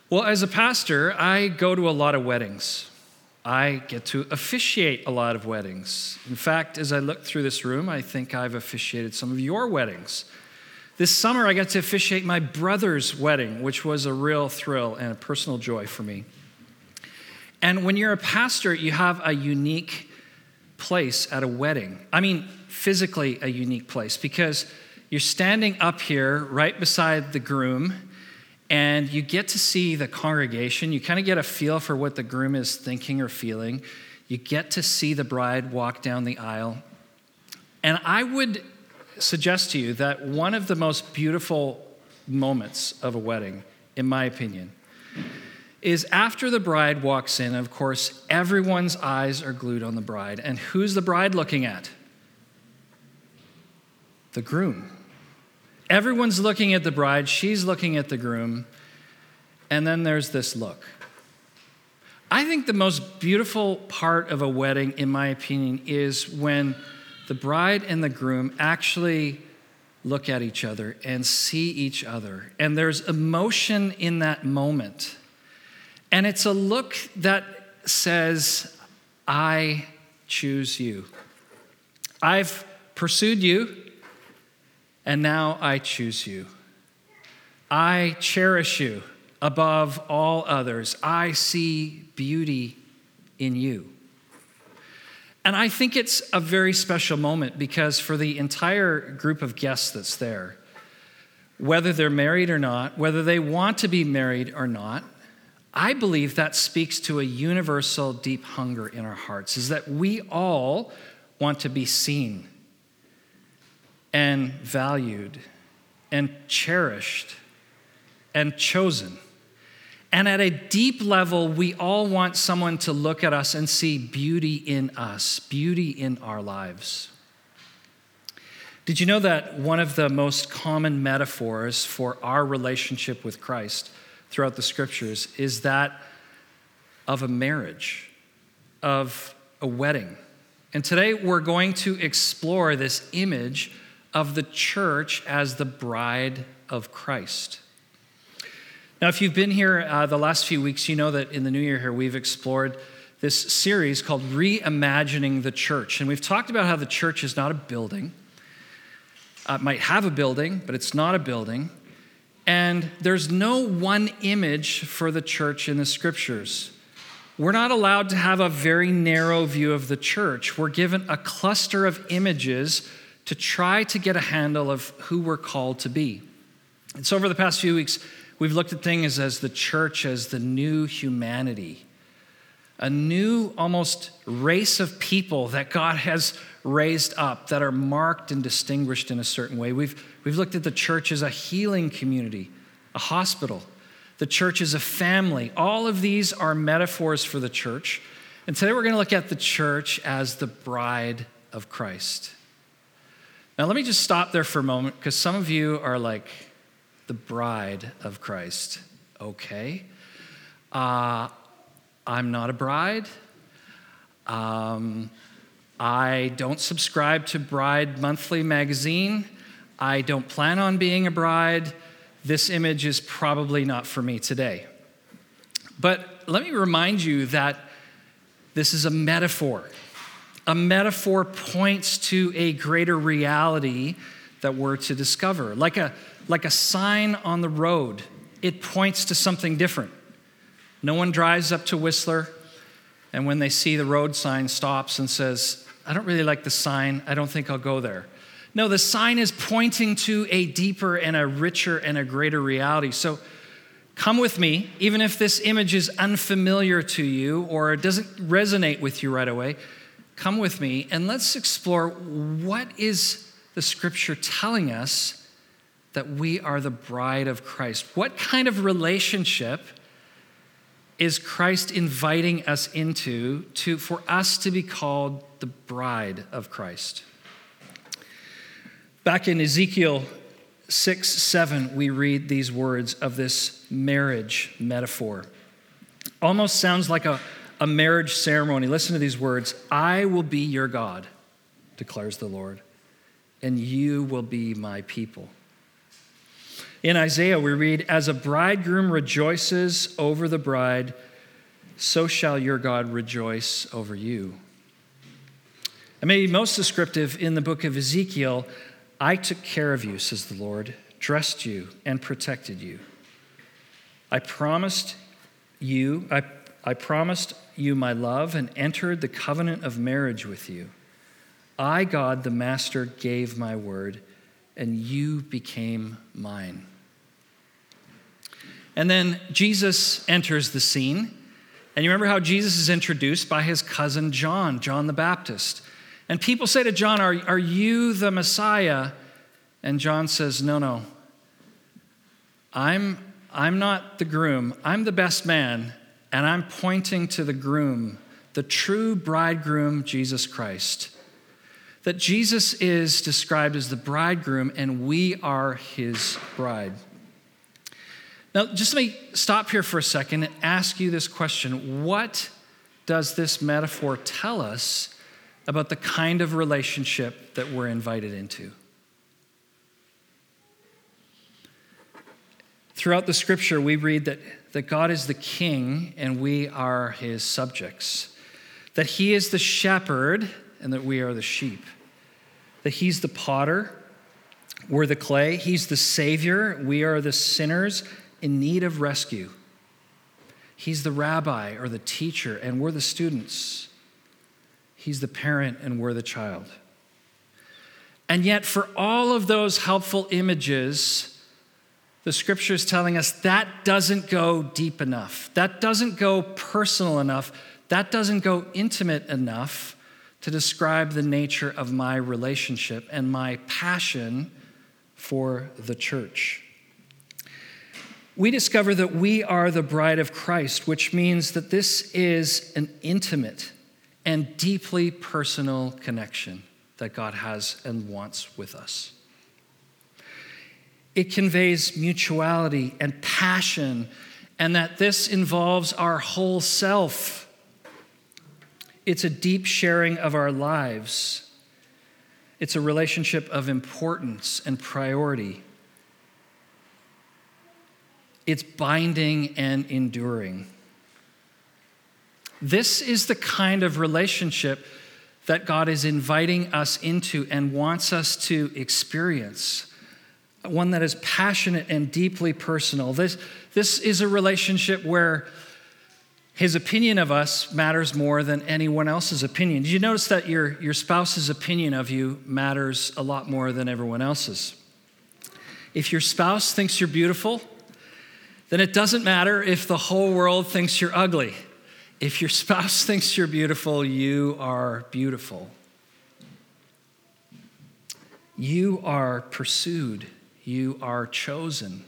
Well, as a pastor, I go to a lot of weddings. I get to officiate a lot of weddings. In fact, as I look through this room, I think I've officiated some of your weddings. This summer, I got to officiate my brother's wedding, which was a real thrill and a personal joy for me. And when you're a pastor, you have a unique place at a wedding. I mean, physically a unique place, because you're standing up here right beside the groom, and you get to see the congregation. You kind of get a feel for what the groom is thinking or feeling. You get to see the bride walk down the aisle. And I would suggest to you that one of the most beautiful moments of a wedding, in my opinion, is after the bride walks in. Of course, everyone's eyes are glued on the bride. And who's the bride looking at? The groom. Everyone's looking at the bride, she's looking at the groom, and then there's this look. I think the most beautiful part of a wedding, in my opinion, is when the bride and the groom actually look at each other and see each other. And there's emotion in that moment. And it's a look that says, I choose you. I've pursued you. And now I choose you. I cherish you above all others. I see beauty in you. And I think it's a very special moment because for the entire group of guests that's there, whether they're married or not, whether they want to be married or not, I believe that speaks to a universal deep hunger in our hearts, is that we all want to be seen and valued and cherished and chosen. And at a deep level, we all want someone to look at us and see beauty in us, beauty in our lives. Did you know that one of the most common metaphors for our relationship with Christ throughout the scriptures is that of a marriage, of a wedding? And today we're going to explore this image of the church as the bride of Christ. Now, if you've been here the last few weeks, you know that in the new year here, we've explored this series called Reimagining the Church. And we've talked about how the church is not a building. It might have a building, but it's not a building. And there's no one image for the church in the scriptures. We're not allowed to have a very narrow view of the church. We're given a cluster of images to try to get a handle of who we're called to be. And so over the past few weeks, we've looked at things as the church as the new humanity, a new almost race of people that God has raised up that are marked and distinguished in a certain way. We've looked at the church as a healing community, a hospital. The church as a family. All of these are metaphors for the church. And today we're going to look at the church as the bride of Christ. Now, let me just stop there for a moment, because some of you are like, the bride of Christ. Okay. I'm not a bride. I don't subscribe to Bride Monthly magazine. I don't plan on being a bride. This image is probably not for me today. But let me remind you that this is a metaphor. A metaphor points to a greater reality that we're to discover. Like a sign on the road, it points to something different. No one drives up to Whistler and when they see the road sign stops and says, I don't really like the sign, I don't think I'll go there. No, the sign is pointing to a deeper and a richer and a greater reality. So come with me, even if this image is unfamiliar to you or it doesn't resonate with you right away. Come with me and let's explore what is the scripture telling us that we are the bride of Christ. What kind of relationship is Christ inviting us into for us to be called the bride of Christ? Back in Ezekiel 6:7, we read these words of this marriage metaphor. Almost sounds like a marriage ceremony. Listen to these words. I will be your God, declares the Lord, and you will be my people. In Isaiah, we read, "As a bridegroom rejoices over the bride, so shall your God rejoice over you." And maybe most descriptive in the book of Ezekiel, "I took care of you, says the Lord, dressed you and protected you. I promised you my love and entered the covenant of marriage with you. I, God the Master, gave my word, and you became mine." And then Jesus enters the scene. And you remember how Jesus is introduced by his cousin John the Baptist. And people say to John, are you the Messiah? And John says, no. I'm not the groom. I'm the best man. And I'm pointing to the groom, the true bridegroom, Jesus Christ. That Jesus is described as the bridegroom and we are his bride. Now, just let me stop here for a second and ask you this question. What does this metaphor tell us about the kind of relationship that we're invited into? Throughout the scripture, we read that God is the king and we are his subjects. That he is the shepherd and that we are the sheep. That he's the potter, we're the clay. He's the savior, we are the sinners in need of rescue. He's the rabbi or the teacher, and we're the students. He's the parent, and we're the child. And yet, for all of those helpful images, the scripture is telling us that doesn't go deep enough. That doesn't go personal enough. That doesn't go intimate enough to describe the nature of my relationship and my passion for the church. We discover that we are the bride of Christ, which means that this is an intimate and deeply personal connection that God has and wants with us. It conveys mutuality and passion, and that this involves our whole self. It's a deep sharing of our lives. It's a relationship of importance and priority. It's binding and enduring. This is the kind of relationship that God is inviting us into and wants us to experience. One that is passionate and deeply personal. This is a relationship where his opinion of us matters more than anyone else's opinion. Did you notice that your spouse's opinion of you matters a lot more than everyone else's? If your spouse thinks you're beautiful, then it doesn't matter if the whole world thinks you're ugly. If your spouse thinks you're beautiful, you are beautiful. You are pursued. You are chosen.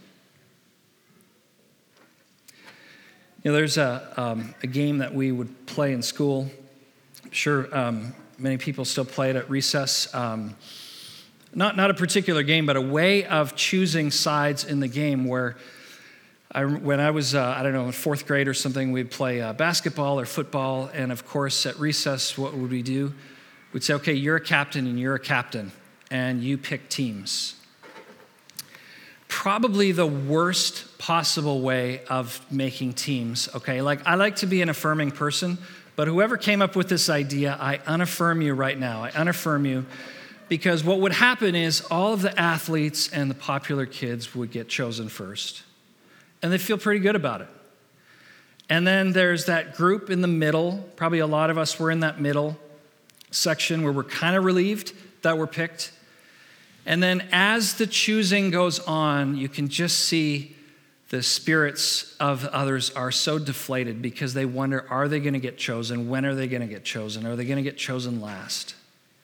You know, there's a game that we would play in school. I'm sure many people still play it at recess. Not a particular game, but a way of choosing sides in the game where when I was, in fourth grade or something, we'd play basketball or football. And of course, at recess, what would we do? We'd say, okay, you're a captain and you're a captain. And you pick teams. Probably the worst possible way of making teams, okay? Like, I like to be an affirming person, but whoever came up with this idea, I unaffirm you right now. I unaffirm you because what would happen is all of the athletes and the popular kids would get chosen first. And they feel pretty good about it. And then there's that group in the middle. Probably a lot of us were in that middle section where we're kind of relieved that we're picked. And then as the choosing goes on, you can just see the spirits of others are so deflated because they wonder, are they going to get chosen? When are they going to get chosen? Are they going to get chosen last?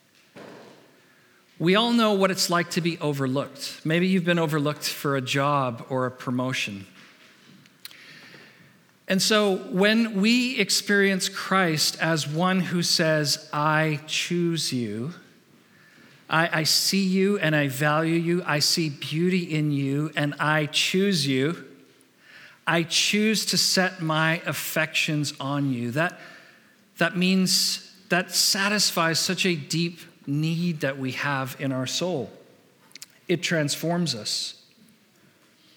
We all know what it's like to be overlooked. Maybe you've been overlooked for a job or a promotion. And so when we experience Christ as one who says, I choose you, I see you and I value you, I see beauty in you, and I choose you, I choose to set my affections on you. That means, that satisfies such a deep need that we have in our soul. It transforms us.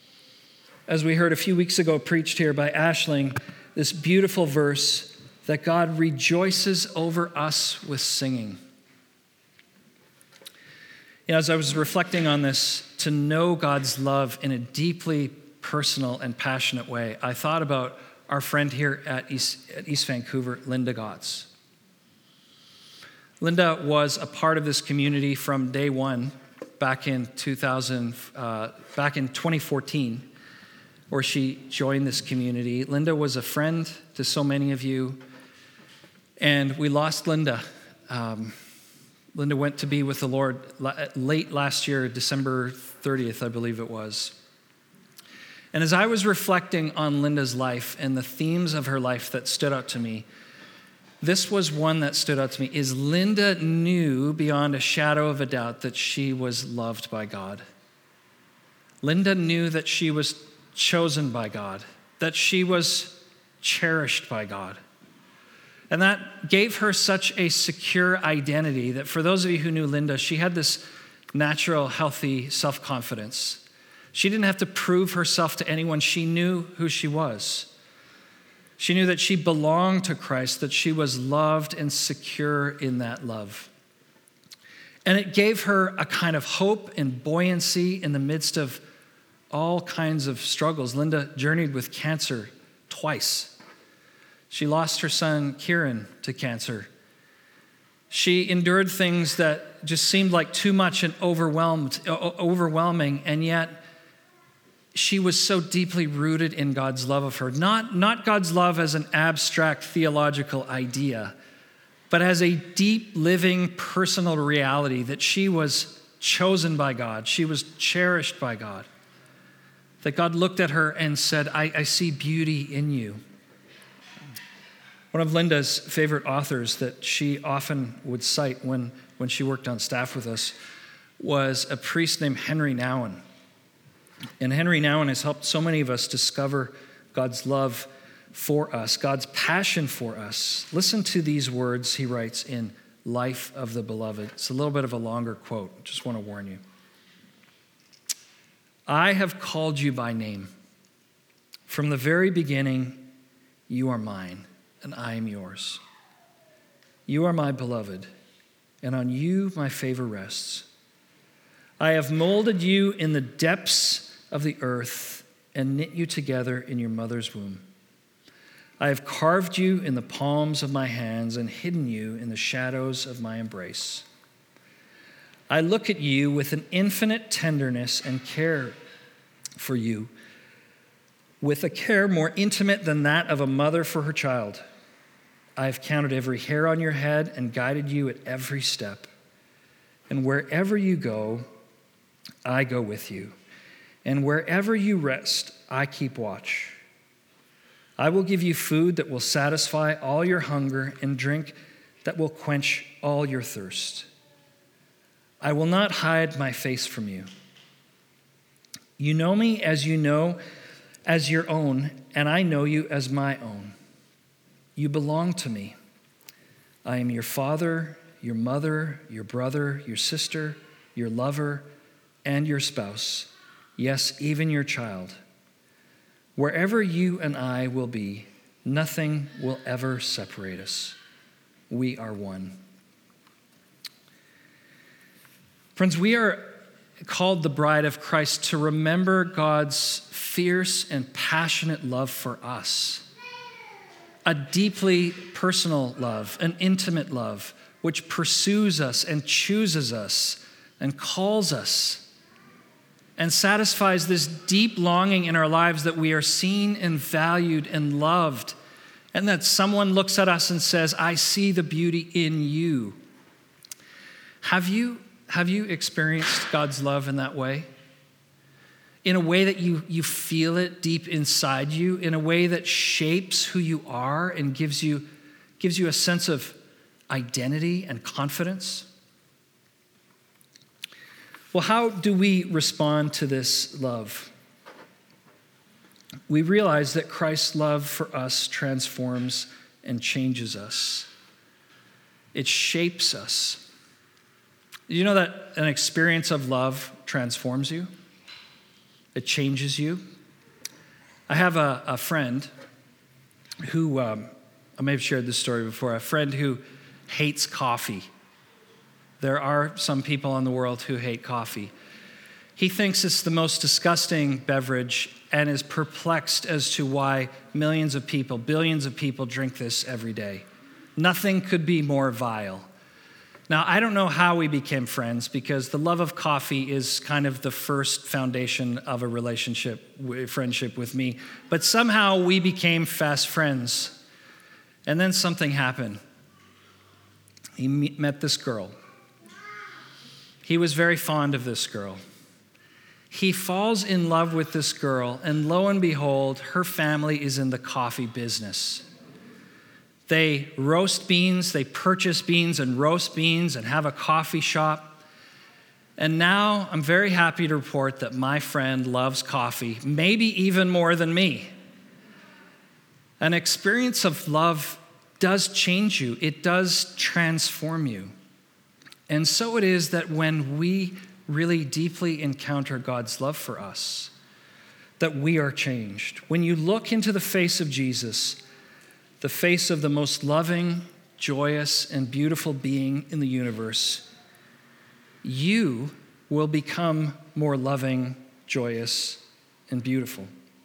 as we heard a few weeks ago preached here by Ashling, this beautiful verse that God rejoices over us with singing. As I was reflecting on this, to know God's love in a deeply personal and passionate way, I thought about our friend here at East Vancouver, Linda Gotts. Linda was a part of this community from day one back in 2014, where she joined this community. Linda was a friend to so many of you, and we lost Linda. Linda went to be with the Lord late last year, December 30th, I believe it was. And as I was reflecting on Linda's life and the themes of her life that stood out to me, this was one that stood out to me, is Linda knew beyond a shadow of a doubt that she was loved by God. Linda knew that she was chosen by God, that she was cherished by God. And that gave her such a secure identity that for those of you who knew Linda, she had this natural, healthy self-confidence. She didn't have to prove herself to anyone. She knew who she was. She knew that she belonged to Christ, that she was loved and secure in that love. And it gave her a kind of hope and buoyancy in the midst of all kinds of struggles. Linda journeyed with cancer twice. She lost her son, Kieran, to cancer. She endured things that just seemed like too much and overwhelming, and yet she was so deeply rooted in God's love of her. Not God's love as an abstract theological idea, but as a deep, living, personal reality that she was chosen by God. She was cherished by God. That God looked at her and said, I see beauty in you. One of Linda's favorite authors that she often would cite when she worked on staff with us was a priest named Henry Nouwen. And Henry Nouwen has helped so many of us discover God's love for us, God's passion for us. Listen to these words he writes in Life of the Beloved. It's a little bit of a longer quote. Just want to warn you. I have called you by name. From the very beginning, you are mine, and I am yours. You are my beloved, and on you my favor rests. I have molded you in the depths of the earth and knit you together in your mother's womb. I have carved you in the palms of my hands and hidden you in the shadows of my embrace. I look at you with an infinite tenderness and care for you, with a care more intimate than that of a mother for her child. I have counted every hair on your head and guided you at every step. And wherever you go, I go with you. And wherever you rest, I keep watch. I will give you food that will satisfy all your hunger and drink that will quench all your thirst. I will not hide my face from you. You know me as you know as your own, and I know you as my own. You belong to me. I am your father, your mother, your brother, your sister, your lover, and your spouse. Yes, even your child. Wherever you and I will be, nothing will ever separate us. We are one. Friends, we are called the bride of Christ to remember God's fierce and passionate love for us. A deeply personal love, an intimate love, which pursues us and chooses us and calls us and satisfies this deep longing in our lives that we are seen and valued and loved, and that someone looks at us and says, I see the beauty in you. Have you experienced God's love in that way? In a way that you feel it deep inside you, in a way that shapes who you are and gives you a sense of identity and confidence? Well, how do we respond to this love? We realize that Christ's love for us transforms and changes us. It shapes us. Do you know that an experience of love transforms you? It changes you. I have a friend who, I may have shared this story before, a friend who hates coffee. There are some people in the world who hate coffee. He thinks it's the most disgusting beverage and is perplexed as to why millions of people, billions of people drink this every day. Nothing could be more vile. Now, I don't know how we became friends because the love of coffee is kind of the first foundation of a friendship with me. But somehow we became fast friends. And then something happened. He met this girl. He was very fond of this girl. He falls in love with this girl, and lo and behold, her family is in the coffee business. They roast beans, they purchase beans and roast beans and have a coffee shop. And now I'm very happy to report that my friend loves coffee, maybe even more than me. An experience of love does change you. It does transform you. And so it is that when we really deeply encounter God's love for us, that we are changed. When you look into the face of Jesus, the face of the most loving, joyous, and beautiful being in the universe, you will become more loving, joyous, and beautiful.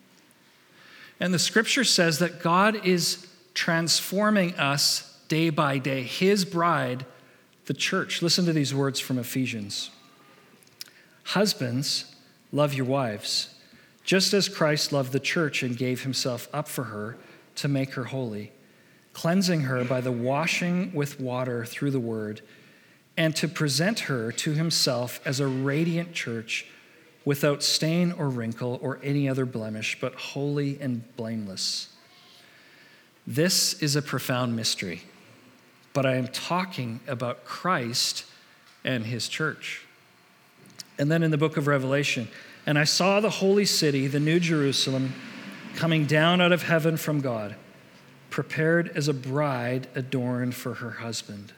And the scripture says that God is transforming us day by day, his bride, the church. Listen to these words from Ephesians. Husbands, love your wives, just as Christ loved the church and gave himself up for her to make her holy, cleansing her by the washing with water through the word, and to present her to himself as a radiant church without stain or wrinkle or any other blemish, but holy and blameless. This is a profound mystery, but I am talking about Christ and his church. And then in the book of Revelation, and I saw the holy city, the new Jerusalem, coming down out of heaven from God, prepared as a bride adorned for her husband.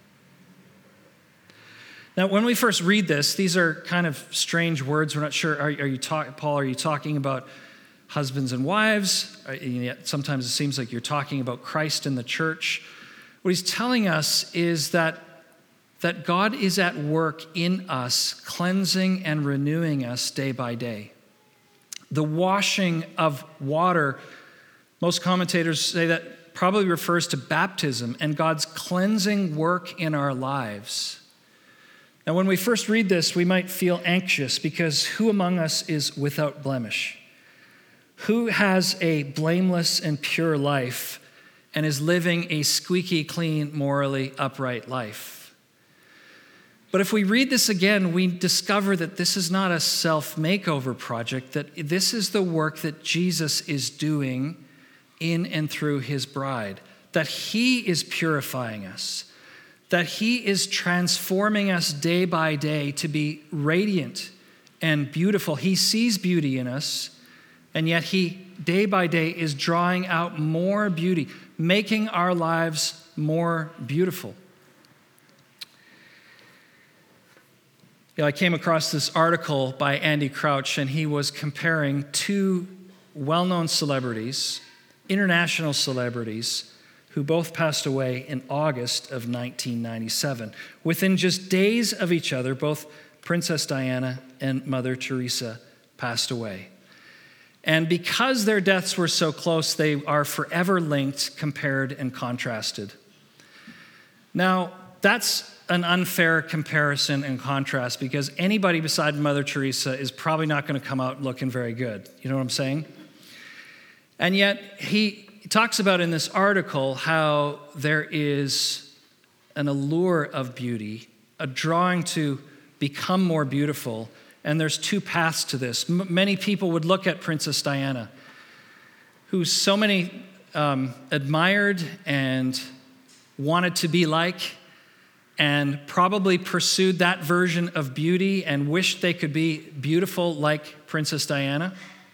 Now, when we first read this, these are kind of strange words. We're not sure, Paul, are you talking about husbands and wives? Yet sometimes it seems like you're talking about Christ and the church. What he's telling us is that God is at work in us, cleansing and renewing us day by day. The washing of water, most commentators say that probably refers to baptism and God's cleansing work in our lives. Now, when we first read this, we might feel anxious because who among us is without blemish? Who has a blameless and pure life and is living a squeaky clean, morally upright life? But if we read this again, we discover that this is not a self-makeover project, that this is the work that Jesus is doing in and through his bride, that he is purifying us, that he is transforming us day by day to be radiant and beautiful. He sees beauty in us, and yet he, day by day, is drawing out more beauty, making our lives more beautiful. I came across this article by Andy Crouch, and he was comparing two well-known celebrities, international celebrities, who both passed away in August of 1997. Within just days of each other, both Princess Diana and Mother Teresa passed away. And because their deaths were so close, they are forever linked, compared, and contrasted. Now, that's an unfair comparison and contrast because anybody beside Mother Teresa is probably not going to come out looking very good. You know what I'm saying? And yet, he talks about in this article how there is an allure of beauty, a drawing to become more beautiful, and there's two paths to this. Many people would look at Princess Diana, who so many admired and wanted to be like, and probably pursued that version of beauty and wished they could be beautiful like Princess Diana.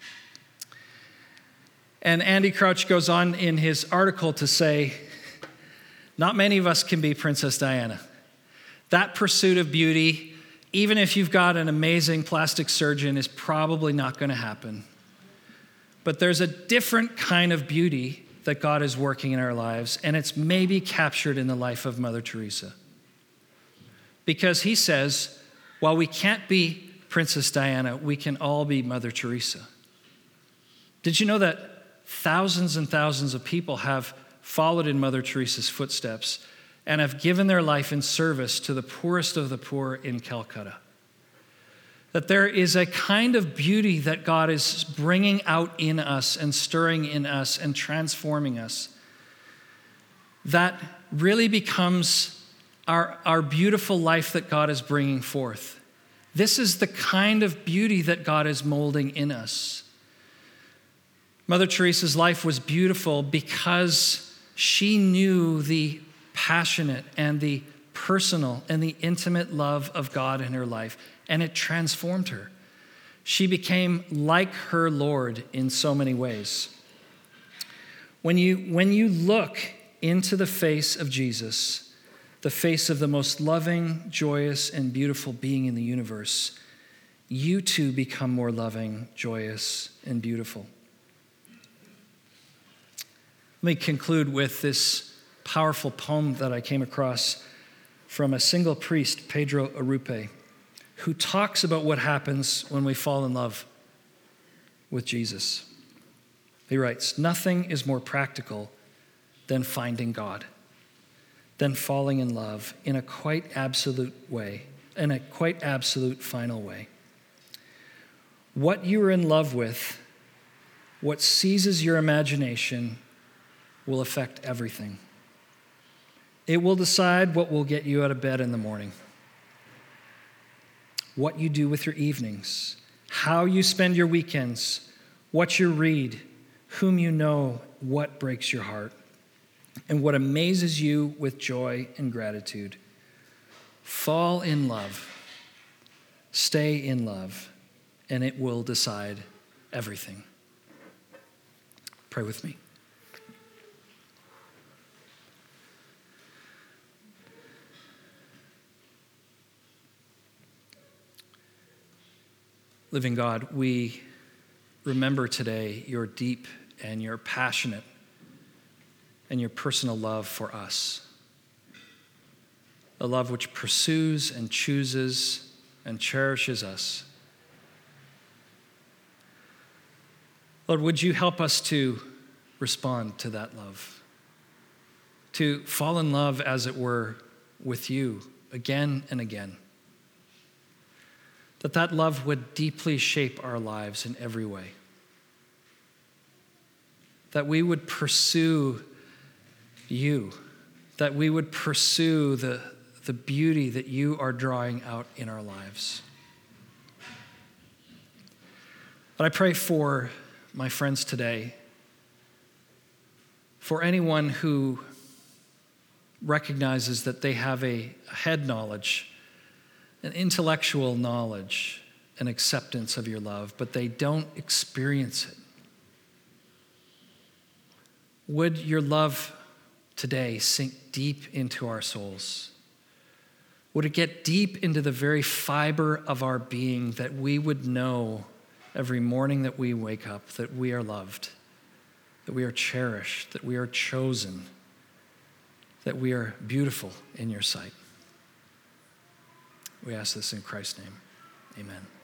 And Andy Crouch goes on in his article to say, not many of us can be Princess Diana. That pursuit of beauty, even if you've got an amazing plastic surgeon, is probably not going to happen. But there's a different kind of beauty that God is working in our lives, and it's maybe captured in the life of Mother Teresa. Because he says, while we can't be Princess Diana, we can all be Mother Teresa. Did you know that thousands and thousands of people have followed in Mother Teresa's footsteps and have given their life in service to the poorest of the poor in Calcutta? That there is a kind of beauty that God is bringing out in us and stirring in us and transforming us that really becomes our beautiful life that God is bringing forth. This is the kind of beauty that God is molding in us. Mother Teresa's life was beautiful because she knew the passionate and the personal and the intimate love of God in her life, and it transformed her. She became like her Lord in so many ways. When you look into the face of Jesus, the face of the most loving, joyous, and beautiful being in the universe, you too become more loving, joyous, and beautiful. Let me conclude with this powerful poem that I came across from a single priest, Pedro Arrupe, who talks about what happens when we fall in love with Jesus. He writes, "Nothing is more practical than finding God, than falling in love in a quite absolute way, in a quite absolute final way. What you are in love with, what seizes your imagination, will affect everything. It will decide what will get you out of bed in the morning, what you do with your evenings, how you spend your weekends, what you read, whom you know, what breaks your heart, and what amazes you with joy and gratitude. Fall in love, stay in love, and it will decide everything." Pray with me. Living God, we remember today your deep and your passionate and your personal love for us. A love which pursues and chooses and cherishes us. Lord, would you help us to respond to that love? To fall in love, as it were, with you again and again. That love would deeply shape our lives in every way. That we would pursue you. That we would pursue the beauty that you are drawing out in our lives. But I pray for my friends today, for anyone who recognizes that they have a head knowledge, an intellectual knowledge and acceptance of your love, but they don't experience it. Would your love today sink deep into our souls? Would it get deep into the very fiber of our being, that we would know every morning that we wake up that we are loved, that we are cherished, that we are chosen, that we are beautiful in your sight? We ask this in Christ's name. Amen.